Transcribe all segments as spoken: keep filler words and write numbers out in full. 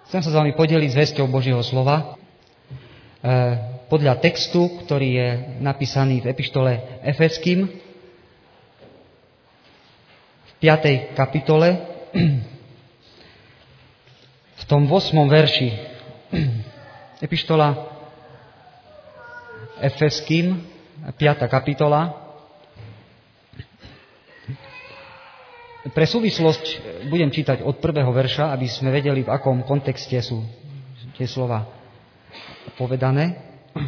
Chcem sa s vami podeliť zvesťou Božieho slova podľa textu, ktorý je napísaný v epištole Efeským v piatej kapitole v tom ôsmom verši. Epištola Efeským, piata kapitola. Pre súvislosť budem čítať od prvého verša, aby sme vedeli, v akom kontexte sú tie slova povedané.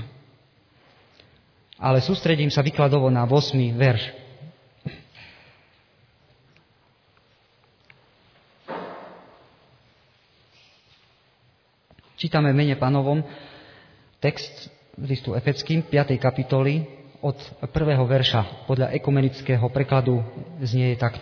Ale sústredím sa výkladovo na ôsmy verš. Čítame v mene Pánovom text listu Efeským, piatej kapitoly, od prvého verša. Podľa ekumenického prekladu znie takto.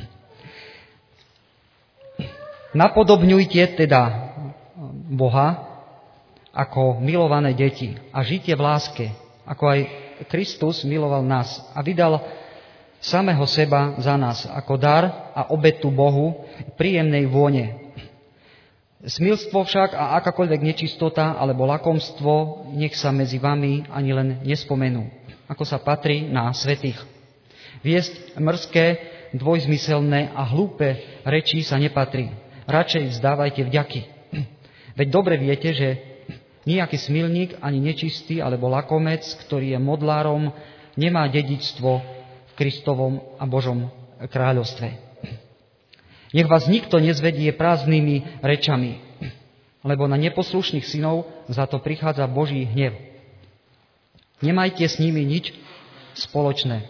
Napodobňujte teda Boha ako milované deti a žite v láske, ako aj Kristus miloval nás a vydal samého seba za nás ako dar a obetu Bohu príjemnej vône. Smilstvo však a akákoľvek nečistota alebo lakomstvo nech sa medzi vami ani len nespomenú, ako sa patrí na svätých. Viesť mrzké, dvojzmyselné a hlúpe reči sa nepatrí. Radšej vzdávajte vďaky. Veď dobre viete, že nejaký smilník, ani nečistý, alebo lakomec, ktorý je modlárom, nemá dedičstvo v Kristovom a Božom kráľovstve. Nech vás nikto nezvedie prázdnymi rečami, lebo na neposlušných synov za to prichádza Boží hnev. Nemajte s nimi nič spoločné.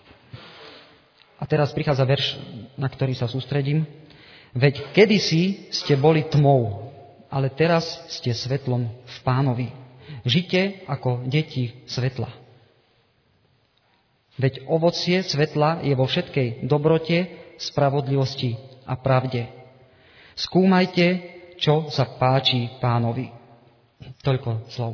A teraz prichádza verš, na ktorý sa sústredím. Veď kedysi ste boli tmou, ale teraz ste svetlom v Pánovi. Žite ako deti svetla. Veď ovocie svetla je vo všetkej dobrote, spravodlivosti a pravde. Skúmajte, čo sa páči Pánovi. Toľko slov.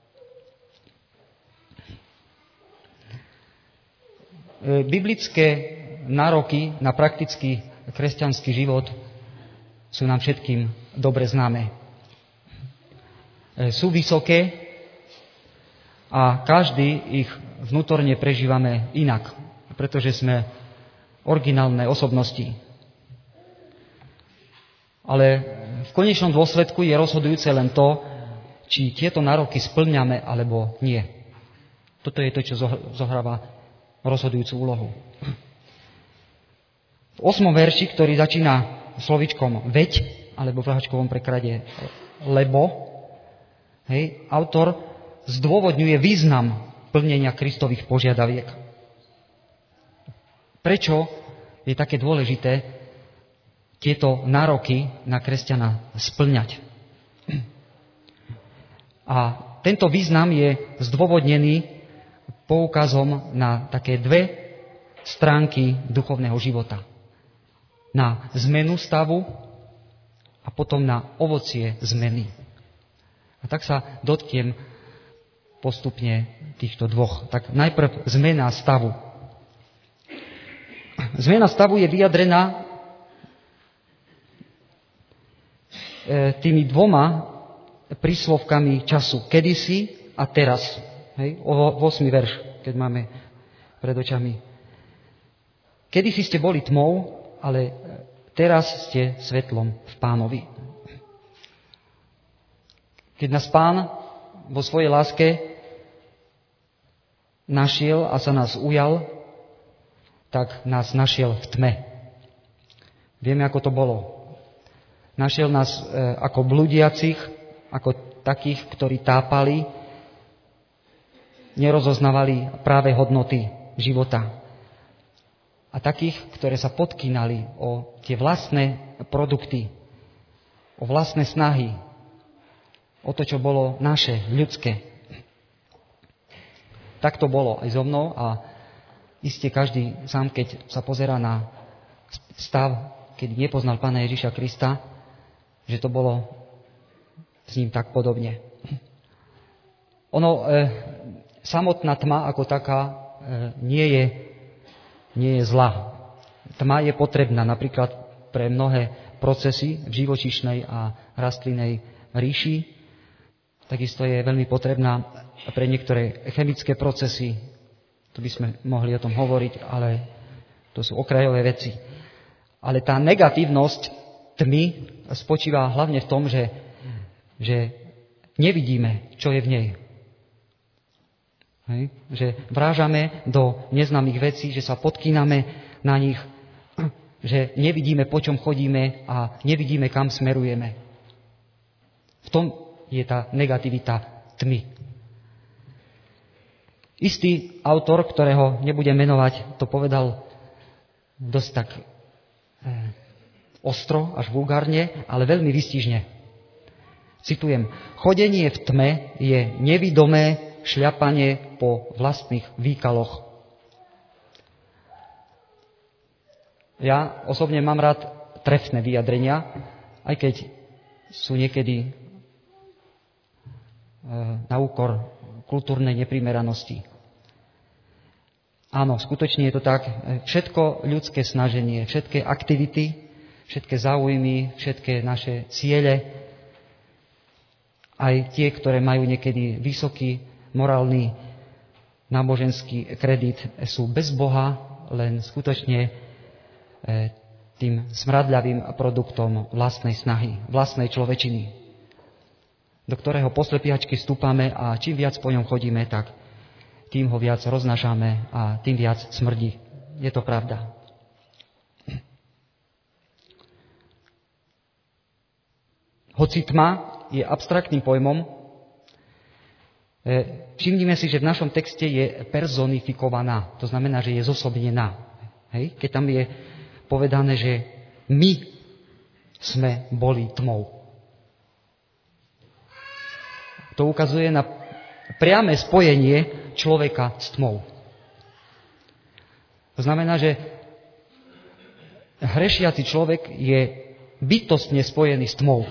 Biblické nároky na praktický kresťanský život sú nám všetkým dobre známe. Sú vysoké a každý ich vnútorne prežívame inak, pretože sme originálne osobnosti. Ale v konečnom dôsledku je rozhodujúce len to, či tieto nároky spĺňame alebo nie. Toto je to, čo zohráva rozhodujúcu úlohu. V ôsmom verši, ktorý začína slovičkom veď, alebo v rohačkovom preklade lebo, hej, autor zdôvodňuje význam plnenia Kristových požiadaviek. Prečo je také dôležité tieto nároky na kresťana spĺňať? A tento význam je zdôvodnený poukazom na také dve stránky duchovného života. Na zmenu stavu a potom na ovocie zmeny. A tak sa dotknem postupne týchto dvoch. Tak najprv zmena stavu. Zmena stavu je vyjadrená tými dvoma príslovkami času. Kedysi a teraz. Hej, ôsmy verš, keď máme pred očami. Kedysi ste boli tmou, ale teraz ste svetlom v Pánovi. Keď nás Pán vo svojej láske našiel a sa nás ujal, tak nás našiel v tme. Vieme, ako to bolo. Našiel nás e, ako blúdiacich, ako takých, ktorí tápali, nerozoznávali práve hodnoty života. A takých, ktoré sa podkýnali o tie vlastné produkty, o vlastné snahy, o to, čo bolo naše, ľudské. Tak to bolo aj so mnou a iste každý sám, keď sa pozerá na stav, keď nepoznal Pána Ježiša Krista, že to bolo s ním tak podobne. Ono, e, samotná tma ako taká e, nie je nie je zlá. Tma je potrebná napríklad pre mnohé procesy v živočíšnej a rastlinnej ríši. Takisto je veľmi potrebná pre niektoré chemické procesy. Tu by sme mohli o tom hovoriť, ale to sú okrajové veci. Ale tá negatívnosť tmy spočíva hlavne v tom, že, že nevidíme, čo je v nej. Hej? Že vrážame do neznámych vecí, že sa podkýname na nich, že nevidíme, po čom chodíme a nevidíme, kam smerujeme. V tom je tá negativita tmy. Istý autor, ktorého nebudem menovať, to povedal dosť tak e, ostro, až vulgárne, ale veľmi výstižne. Citujem: chodenie v tme je nevidomé šľapanie po vlastných výkaloch. Ja osobne mám rád trefné vyjadrenia, aj keď sú niekedy na úkor kultúrnej neprimeranosti. Áno, skutočne je to tak. Všetko ľudské snaženie, všetky aktivity, všetky záujmy, všetky naše ciele, aj tie, ktoré majú niekedy vysoký morálny náboženský kredit, sú bez Boha len skutočne tým smradľavým produktom vlastnej snahy, vlastnej človečiny, do ktorého poslepiačky stúpame a čím viac po ňom chodíme, tak tým ho viac roznášame a tým viac smrdí. Je to pravda. Hoci tma je abstraktným pojmom, všimnime si, že v našom texte je personifikovaná. To znamená, že je zosobnená. Hej? Keď tam je povedané, že my sme boli tmou. To ukazuje na priame spojenie človeka s tmou. To znamená, že hrešiaci človek je bytostne spojený s tmou.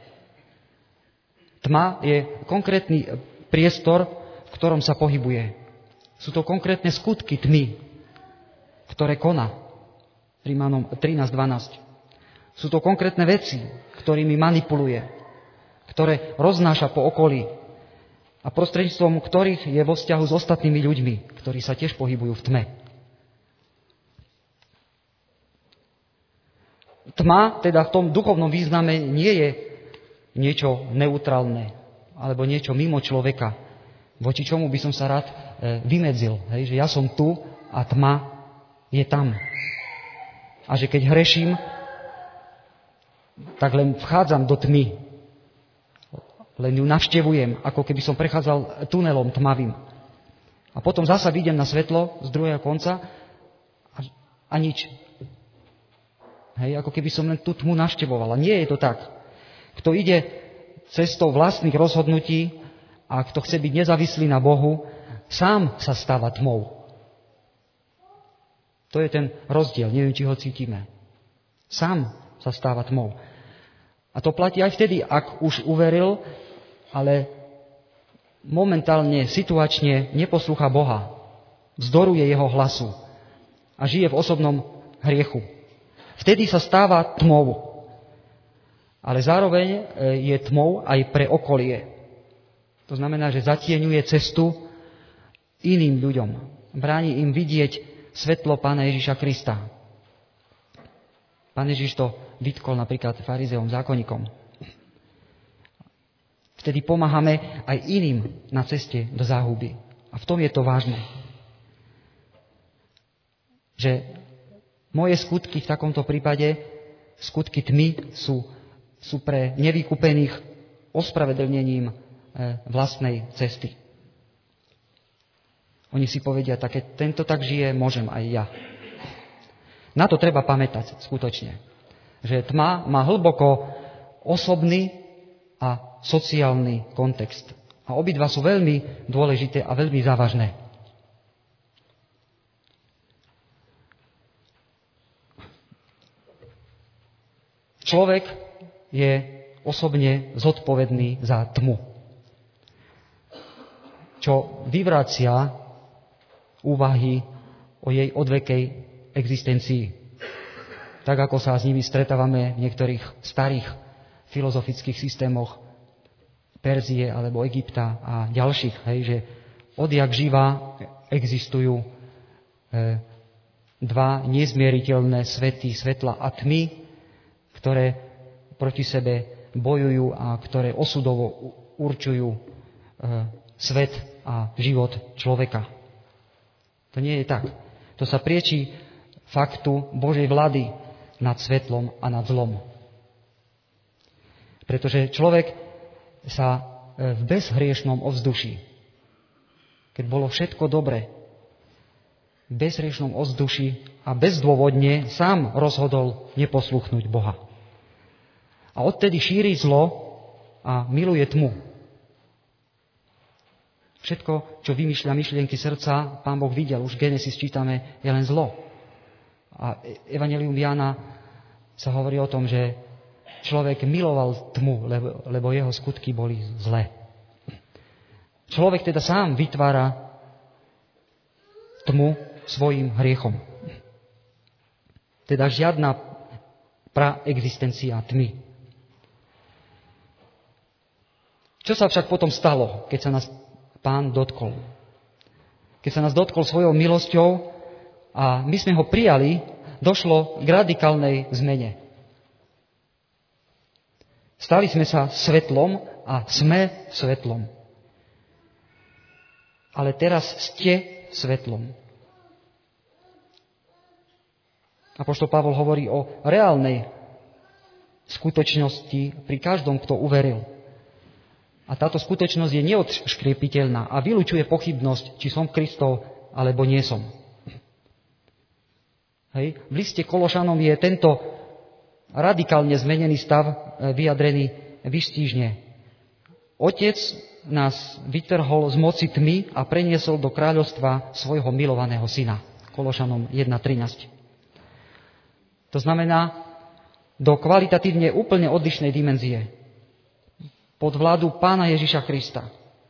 Tma je konkrétny priestor, v ktorom sa pohybuje. Sú to konkrétne skutky tmy, ktoré koná. Rímanom trinásť dvanásť. Sú to konkrétne veci, ktorými manipuluje, ktoré roznáša po okolí a prostredníctvom ktorých je vo vzťahu s ostatnými ľuďmi, ktorí sa tiež pohybujú v tme. Tma teda v tom duchovnom význame nie je niečo neutrálne alebo niečo mimo človeka, voči čomu by som sa rád vymedzil. Hej, že ja som tu a tma je tam. A že keď hreším, tak len vchádzam do tmy. Len ju navštevujem, ako keby som prechádzal tunelom tmavým. A potom zasa vyjdem na svetlo z druhého konca a, a nič. Hej, ako keby som len tú tmu navštevoval. A nie je to tak. Kto ide cestou vlastných rozhodnutí a kto chce byť nezávislý na Bohu, sám sa stáva tmou. To je ten rozdiel, neviem, či ho cítime. Sám sa stáva tmou. A to platí aj vtedy, ak už uveril, ale momentálne, situačne neposlúcha Boha. Vzdoruje jeho hlasu a žije v osobnom hriechu. Vtedy sa stáva tmou. Ale zároveň je tmou aj pre okolie. To znamená, že zatieňuje cestu iným ľuďom. Bráni im vidieť svetlo Pána Ježiša Krista. Pán Ježiš to vytkol napríklad farizeom, zákonníkom. Vtedy pomáhame aj iným na ceste do záhuby. A v tom je to vážne. Že moje skutky v takomto prípade, skutky tmy, sú, sú pre nevykúpených ospravedlnením vlastnej cesty. Oni si povedia, tak keď tento tak žije, môžem aj ja. Na to treba pamätať skutočne. Že tma má hlboko osobný a sociálny kontext. A obidva sú veľmi dôležité a veľmi závažné. Človek je osobne zodpovedný za tmu, čo vyvracia úvahy o jej odvekej existencii. tak ako sa s nimi stretávame v niektorých starých filozofických systémoch Perzie alebo Egypta a ďalších, hej, že odjak živa existujú e, dva nezmieriteľné svety, svetla a tmy, ktoré proti sebe bojujú a ktoré osudovo určujú e, svet a život človeka. To nie je tak. To sa prieči faktu Božej vlády nad svetlom a nad zlom. Pretože človek sa v bezhriešnom ovzduší, keď bolo všetko dobre, v bezhriešnom ovzduší a bezdôvodne sám rozhodol neposluchnúť Boha. A odtedy šíri zlo a miluje tmu. Všetko, čo vymýšľa myšlienky srdca, Pán Boh videl. Už v Genesis čítame, je len zlo. A Evangelium Jána sa hovorí o tom, že človek miloval tmu, lebo, lebo jeho skutky boli zlé. Človek teda sám vytvára tmu svojim hriechom. Teda žiadna praexistencia tmy. Čo sa však potom stalo, keď sa nás Pán dotkol? Keď sa nás dotkol svojou milosťou a my sme ho prijali, došlo k radikálnej zmene. Stali sme sa svetlom a sme svetlom. Ale teraz ste svetlom. Apoštol Pavol hovorí o reálnej skutočnosti pri každom, kto uveril. A táto skutočnosť je neodškriepiteľná a vylučuje pochybnosť, či som Kristov, alebo nie som. Hej. V liste Kološanom je tento radikálne zmenený stav vyjadrený výstižne. Otec nás vytrhol z moci tmy a preniesol do kráľovstva svojho milovaného syna. Kološanom jedna trinásť. To znamená do kvalitatívne úplne odlišnej dimenzie. Pod vládu Pána Ježiša Krista.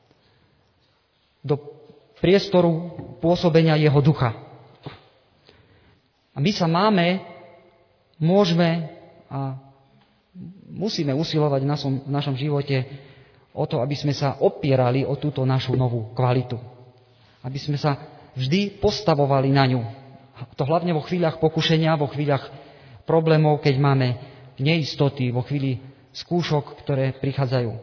Do priestoru pôsobenia jeho ducha. A my sa máme, môžeme a musíme usilovať v našom, v našom živote o to, aby sme sa opierali o túto našu novú kvalitu. Aby sme sa vždy postavovali na ňu. To hlavne vo chvíľach pokušenia, vo chvíľach problémov, keď máme neistoty, vo chvíli skúšok, ktoré prichádzajú.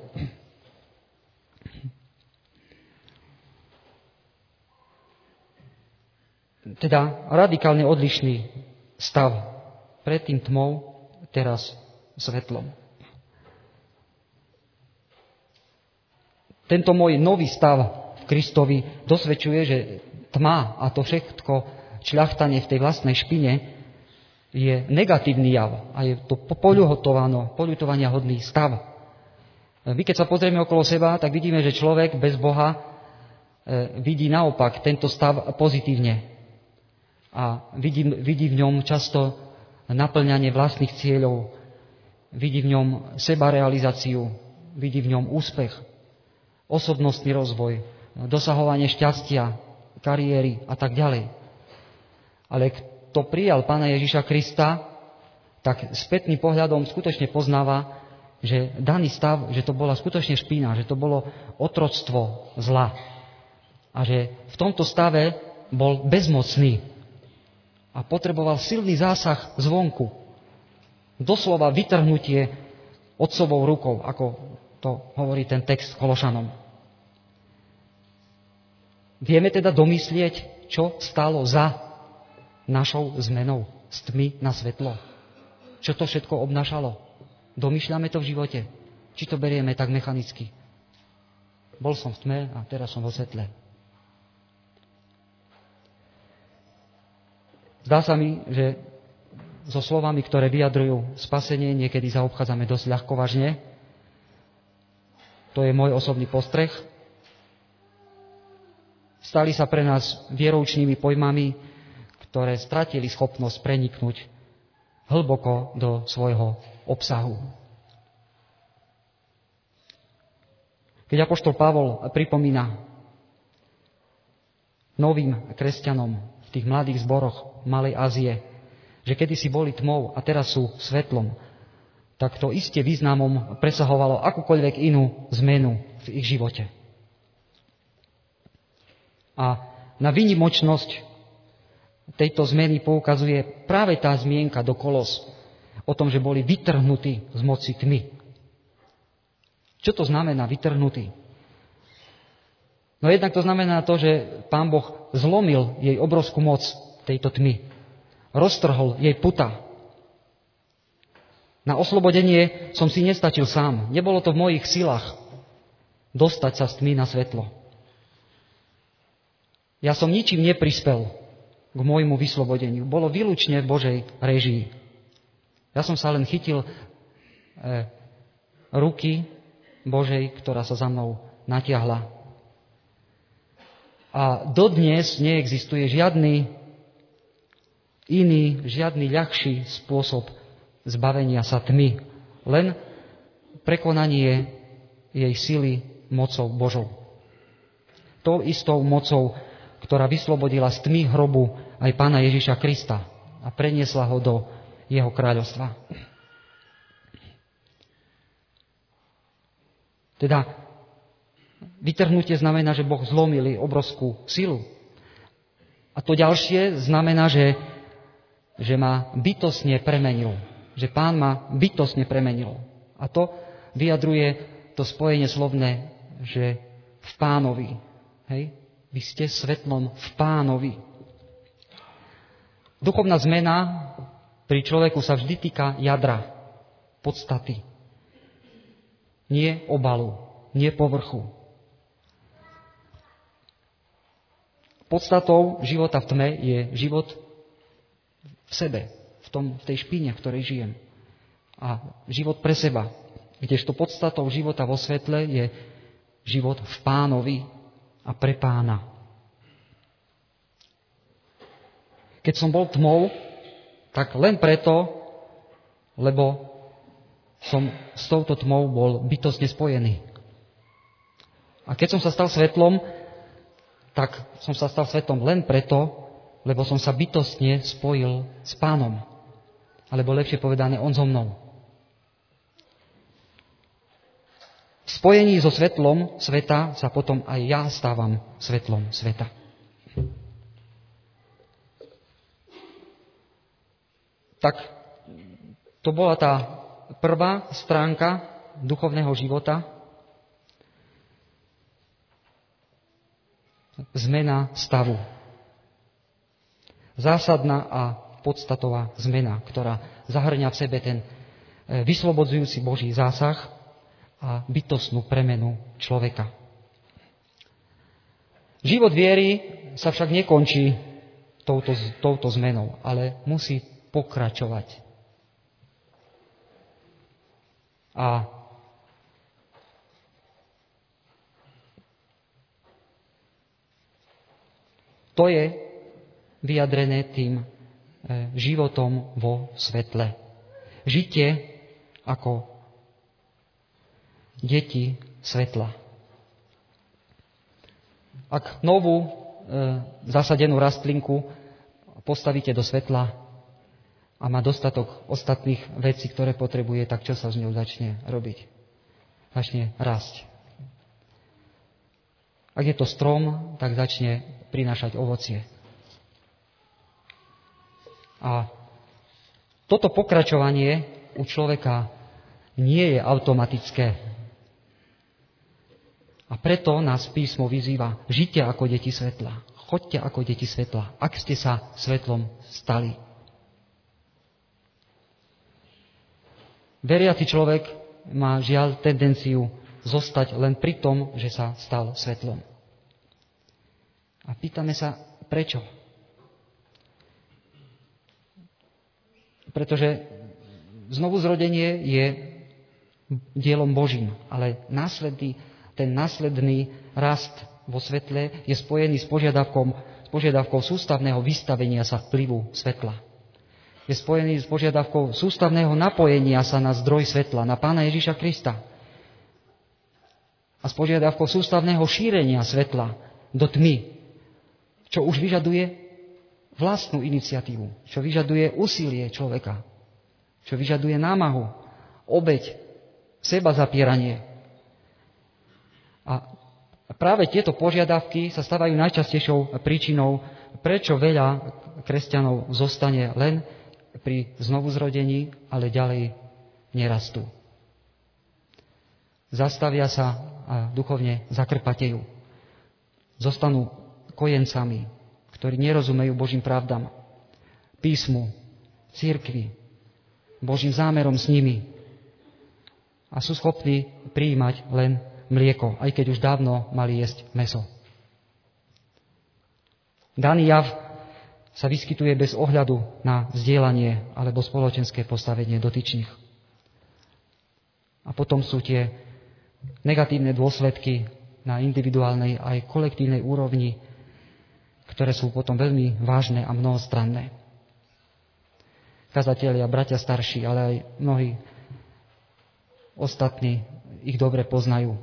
Teda radikálne odlišný stav. Predtým tmou, teraz svetlom. Tento môj nový stav v Kristovi dosvedčuje, že tma a to všetko šľachtanie v tej vlastnej špine je negatívny jav a je to poľutovania hodný stav. My, keď sa pozrieme okolo seba, tak vidíme, že človek bez Boha vidí naopak tento stav pozitívne. A vidí, vidí v ňom často naplňanie vlastných cieľov, vidí v ňom sebarealizáciu, vidí v ňom úspech, osobnostný rozvoj, dosahovanie šťastia, kariéry a tak ďalej. Ale kto prijal Pána Ježiša Krista, tak spätným pohľadom skutočne poznáva, že daný stav, že to bola skutočne špína, že to bolo otroctvo zla. A že v tomto stave bol bezmocný a potreboval silný zásah zvonku. Doslova vytrhnutie otcovou rukou, ako to hovorí ten text Kološanom. Vieme teda domyslieť, čo stálo za našou zmenou z tmy na svetlo. Čo to všetko obnášalo? Domýšľame to v živote? Či to berieme tak mechanicky? Bol som v tme a teraz som vo svetle. Zdá sa mi, že so slovami, ktoré vyjadrujú spasenie, niekedy zaobchádzame dosť ľahkovážne. To je môj osobný postreh. Stali sa pre nás vieroučnými pojmami, ktoré stratili schopnosť preniknúť hlboko do svojho obsahu. Keď apoštol Pavol pripomína novým kresťanom v tých mladých zboroch Malej Ázie že kedysi boli tmou a teraz sú svetlom, tak to iste významom presahovalo akúkoľvek inú zmenu v ich živote. A na výnimočnosť tejto zmeny poukazuje práve tá zmienka do Kolos o tom, že boli vytrhnutí z moci tmy. Čo to znamená vytrhnutí? No jednak to znamená to, že Pán Boh zlomil jej obrovskú moc tejto tmy. Roztrhol jej puta. Na oslobodenie som si nestačil sám. Nebolo to v mojich silách dostať sa z tmy na svetlo. Ja som ničím neprispel k môjmu vyslobodeniu. Bolo výlučne v Božej réžii. Ja som sa len chytil e, ruky Božej, ktorá sa za mnou natiahla. A dodnes neexistuje žiadny iný, žiadny ľahší spôsob zbavenia sa tmy. Len prekonanie jej sily mocou Božou. Tou istou mocou, ktorá vyslobodila z tmy hrobu aj Pána Ježiša Krista a preniesla ho do jeho kráľovstva. Teda vytrhnutie znamená, že Boh zlomil obrovskú silu. A to ďalšie znamená, že, že ma bytostne premenil. Že Pán ma bytostne premenil. A to vyjadruje to spojenie slovné, že v Pánovi. Hej? Vy ste svetlom v Pánovi. Duchovná zmena pri človeku sa vždy týka jadra, podstaty. Nie obalu, nie povrchu. Podstatou života v tme je život v sebe, v, tom, v tej špíne, v ktorej žijem. A život pre seba. Kdežto podstatou života vo svetle je život v Pánovi a pre Pána. Keď som bol tmou, tak len preto, lebo som s touto tmou bol bytostne spojený. A keď som sa stal svetlom, tak som sa stal svetlom len preto, lebo som sa bytostne spojil s Pánom. Alebo lepšie povedané, On so mnou. V spojení so svetlom sveta sa potom aj ja stávam svetlom sveta. Tak to bola tá prvá stránka duchovného života. Zmena stavu. Zásadná a podstatová zmena, ktorá zahrňa v sebe ten vyslobodzujúci Boží zásah a bytostnú premenu človeka. Život viery sa však nekončí touto, touto zmenou, ale musí pokračovať. A to je vyjadrené tým životom vo svetle. Žitie ako deti svetla. Ak novú e, zasadenú rastlinku postavíte do svetla a má dostatok ostatných vecí, ktoré potrebuje, tak čo sa s ňou začne robiť? Začne rásť. Ak je to strom, tak začne prinášať ovocie. A toto pokračovanie u človeka nie je automatické. A preto nás písmo vyzýva, žite ako deti svetla. Choďte ako deti svetla, ak ste sa svetlom stali. Veriaci človek má žiaľ tendenciu zostať len pri tom, že sa stal svetlom. A pýtame sa, prečo? Pretože znovuzrodenie je dielom Božím, ale následný, ten následný rast vo svetle je spojený s požiadavkou, s požiadavkou sústavného vystavenia sa vplyvu svetla. Je spojený s požiadavkou sústavného napojenia sa na zdroj svetla, na Pána Ježiša Krista. A s požiadavkou sústavného šírenia svetla do tmy, čo už vyžaduje vlastnú iniciatívu, čo vyžaduje úsilie človeka, čo vyžaduje námahu, obeť, seba zapieranie. A práve tieto požiadavky sa stávajú najčastejšou príčinou, prečo veľa kresťanov zostane len pri znovuzrodení, ale ďalej nerastú. Zastavia sa a duchovne zakrpatejú. Zostanú kojencami, ktorí nerozumejú Božím pravdám, písmu, cirkvi, Božím zámerom s nimi a sú schopní prijímať len mlieko, aj keď už dávno mali jesť mäso. Daný jav sa vyskytuje bez ohľadu na vzdielanie alebo spoločenské postavenie dotyčných. A potom sú tie negatívne dôsledky na individuálnej aj kolektívnej úrovni, ktoré sú potom veľmi vážne a mnohostranné. Kazatelia, bratia starší, ale aj mnohí ostatní ich dobre poznajú.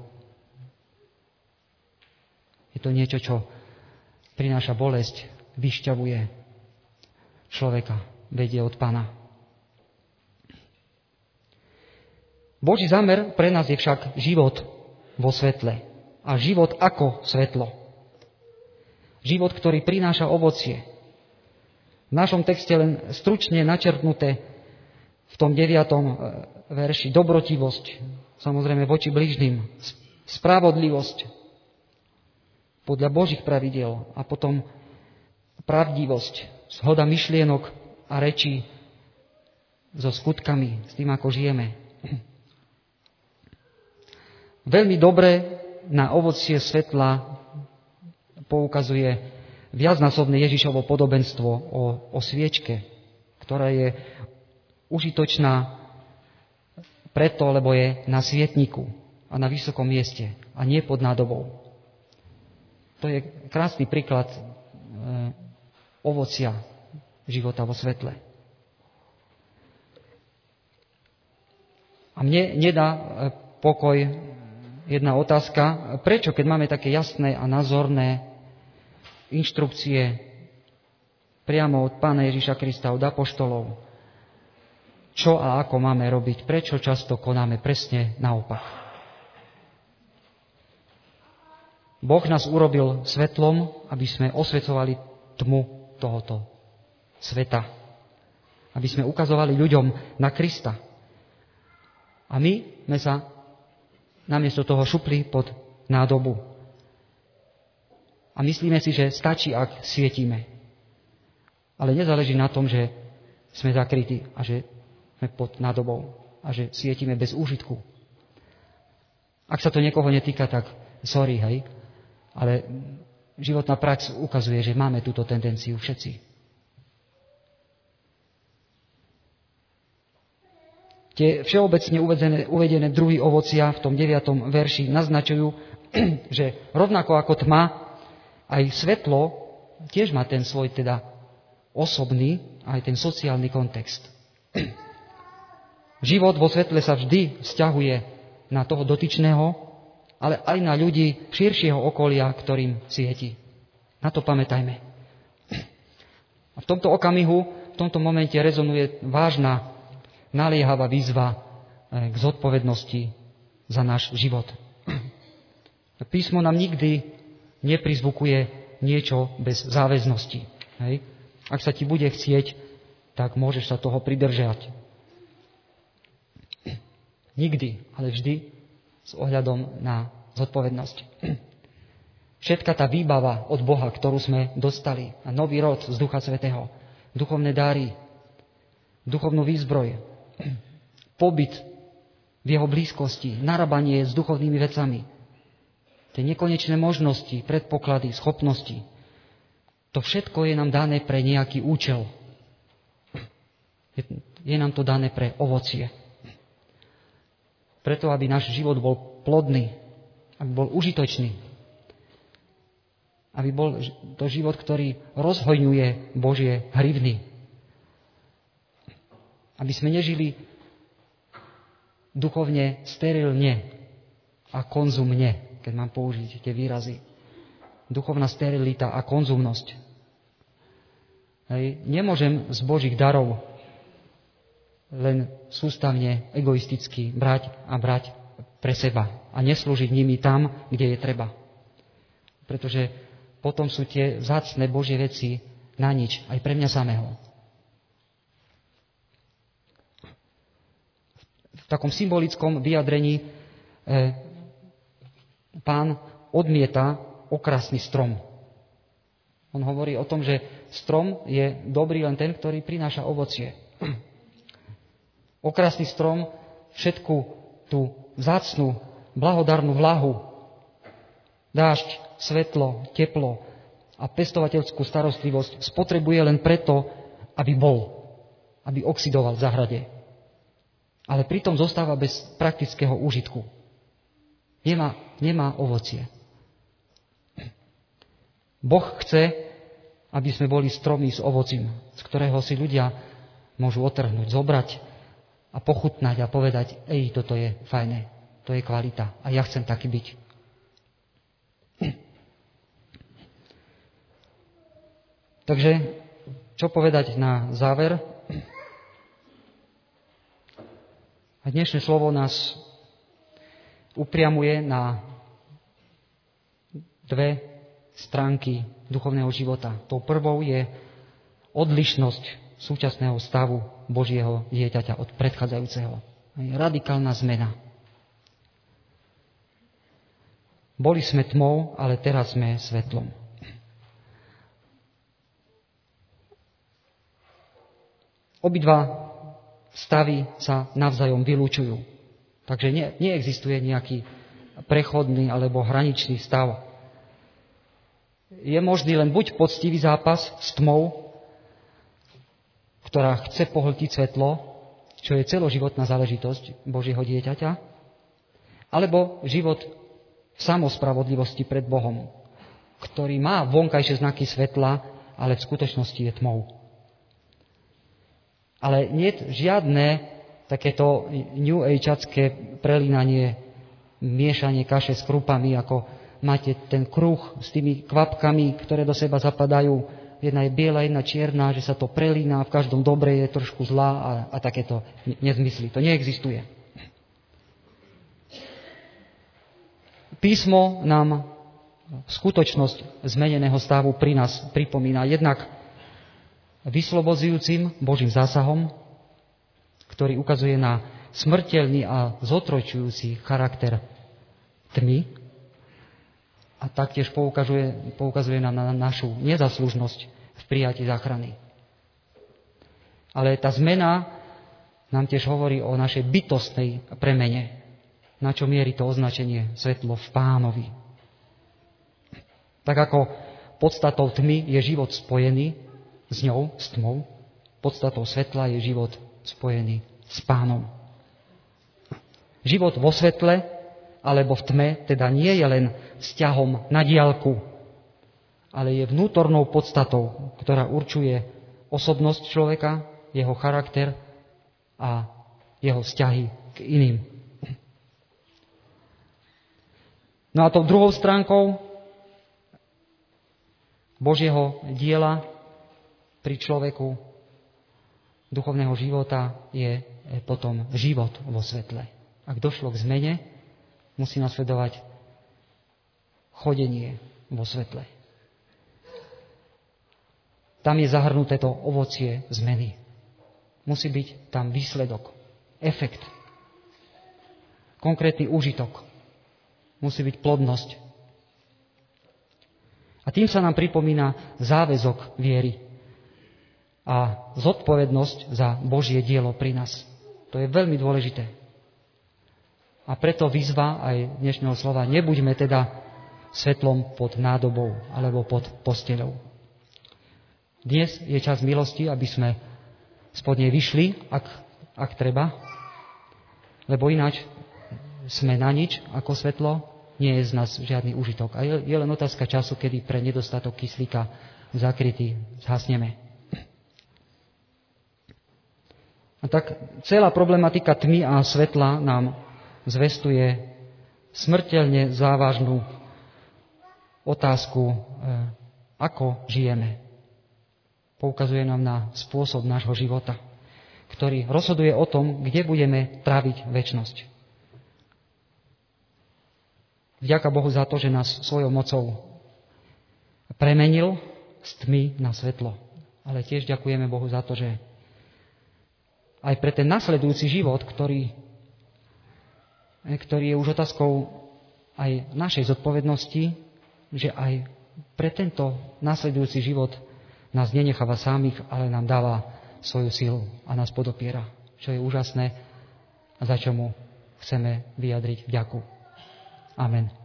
Je to niečo, čo prináša bolesť, vyšťavuje človeka, vedie od Pána. Boží zámer pre nás je však život vo svetle. A život ako svetlo. Život, ktorý prináša ovocie. V našom texte len stručne načrtnuté v tom deviatom verši dobrotivosť, samozrejme voči bližným, spravodlivosť podľa Božích pravidiel a potom pravdivosť, zhoda myšlienok a rečí so skutkami, s tým, ako žijeme. Veľmi dobre na ovocie svetla poukazuje viacnásobné Ježišovo podobenstvo o, o sviečke, ktorá je užitočná preto, lebo je na svietniku a na vysokom mieste a nie pod nádobou. To je krásny príklad e, ovocia života vo svetle. A mne nedá e, pokoj jedna otázka, prečo, keď máme také jasné a názorné inštrukcie priamo od Pána Ježiša Krista, od apoštolov, čo a ako máme robiť, prečo často konáme presne naopak. Boh nás urobil svetlom, aby sme osvecovali tmu tohoto sveta. Aby sme ukazovali ľuďom na Krista. A my sme sa namiesto toho šupli pod nádobu. A myslíme si, že stačí, ak svietime. Ale nezáleží na tom, že sme zakrytí a že sme pod nádobou a že svietime bez úžitku. Ak sa to niekoho netýka, tak sorry, hej. Ale životná prax ukazuje, že máme túto tendenciu všetci. Tie všeobecne uvedené, uvedené druhy ovocia v tom deviatom verši naznačujú, že rovnako ako tma, aj svetlo tiež má ten svoj teda osobný, aj ten sociálny kontext. Život vo svetle sa vždy vzťahuje na toho dotyčného, ale aj na ľudí širšieho okolia, ktorým svieti. Na to pamätajme. A v tomto okamihu, v tomto momente rezonuje vážna naliehavá výzva k zodpovednosti za náš život. Písmo nám nikdy neprizvukuje niečo bez záväznosti. Hej? Ak sa ti bude chcieť, tak môžeš sa toho pridržať. Nikdy, ale vždy s ohľadom na zodpovednosť. Všetka tá výbava od Boha, ktorú sme dostali, a nový rod z Ducha Svätého, duchovné dary, duchovnú výzbroj, pobyt v jeho blízkosti, narábanie s duchovnými vecami, tie nekonečné možnosti, predpoklady, schopnosti, to všetko je nám dané pre nejaký účel. Je, je nám to dané pre ovocie. Preto, aby náš život bol plodný, aby bol užitočný, aby bol to život, ktorý rozhojňuje Božie hrivny. Aby sme nežili duchovne sterilne a konzumne, keď mám použiť tie výrazy. Duchovná sterilita a konzumnosť. Hej. Nemôžem z Božích darov len sústavne egoisticky brať a brať pre seba a neslúžiť nimi tam, kde je treba. Pretože potom sú tie vzácne Božie veci na nič aj pre mňa samého. V takom symbolickom vyjadrení eh, Pán odmieta okrasný strom. On hovorí o tom, že strom je dobrý len ten, ktorý prináša ovocie. Okrasný strom všetku tú vzácnu, blahodarnú vlahu, dážď, svetlo, teplo a pestovateľskú starostlivosť spotrebuje len preto, aby bol, aby oxidoval v záhrade. Ale pritom zostáva bez praktického úžitku. Nemá, nemá ovocie. Boh chce, aby sme boli stromy s ovocím, z ktorého si ľudia môžu otrhnúť, zobrať a pochutnať a povedať, ej, toto je fajné, to je kvalita a ja chcem taký byť. Takže, čo povedať na záver? A dnešné slovo nás upriamuje na dve stránky duchovného života. Tou prvou je odlišnosť súčasného stavu Božieho dieťaťa od predchádzajúceho. Radikálna zmena. Boli sme tmou, ale teraz sme svetlom. Obidva stavy sa navzájom vylúčujú. Takže nie, neexistuje nejaký prechodný alebo hraničný stav. Je možný len buď poctivý zápas s tmou, ktorá chce pohltiť svetlo, čo je celoživotná záležitosť Božieho dieťaťa, alebo život v samospravodlivosti pred Bohom, ktorý má vonkajšie znaky svetla, ale v skutočnosti je tmou. Ale nie je žiadne takéto new ageacké prelínanie, miešanie kaše s krupami, ako máte ten kruh s tými kvapkami, ktoré do seba zapadajú. Jedna je biela, jedna čierna, že sa to prelína, v každom dobre je trošku zlá a, a takéto nezmysly. To neexistuje. Písmo nám skutočnosť zmeneného stavu pri nás pripomína jednak vyslobodzujúcim Božím zásahom, ktorý ukazuje na smrteľný a zotročujúci charakter tmy a taktiež poukazuje, poukazuje nám na našu nezaslužnosť v prijatí záchrany. Ale tá zmena nám tiež hovorí o našej bytostnej premene, na čo mierí to označenie svetlo v Pánovi. Tak ako podstatou tmy je život spojený s ňou, s tmou, podstatou svetla je život spojený s Pánom. Život vo svetle alebo v tme teda nie je len vzťahom na diaľku, ale je vnútornou podstatou, ktorá určuje osobnosť človeka, jeho charakter a jeho vzťahy k iným. No a tou druhou stránkou Božieho diela pri človeku duchovného života je potom život vo svetle. Ak došlo k zmene, musí nasledovať chodenie vo svetle. Tam je zahrnuté to ovocie zmeny. Musí byť tam výsledok, efekt, konkrétny úžitok. Musí byť plodnosť. A tým sa nám pripomína záväzok viery a zodpovednosť za Božie dielo pri nás. To je veľmi dôležité. A preto výzva aj dnešného slova, nebuďme teda svetlom pod nádobou alebo pod posteľou. Dnes je čas milosti, aby sme spod nej vyšli, ak, ak treba, lebo ináč sme na nič ako svetlo, nie je z nás žiadny užitok. A je, je len otázka času, kedy pre nedostatok kyslíka zakrytý zhasneme. A tak celá problematika tmy a svetla nám zvestuje smrteľne závažnú otázku, ako žijeme. poukazuje nám na spôsob nášho života, ktorý rozhoduje o tom, kde budeme tráviť večnosť. Vďaka Bohu za to, že nás svojou mocou premenil z tmy na svetlo. Ale tiež ďakujeme Bohu za to, že aj pre ten nasledujúci život, ktorý, ktorý je už otázkou aj našej zodpovednosti, že aj pre tento nasledujúci život nás nenecháva samých, ale nám dáva svoju silu a nás podopiera, čo je úžasné a za čo mu chceme vyjadriť vďaku. Amen.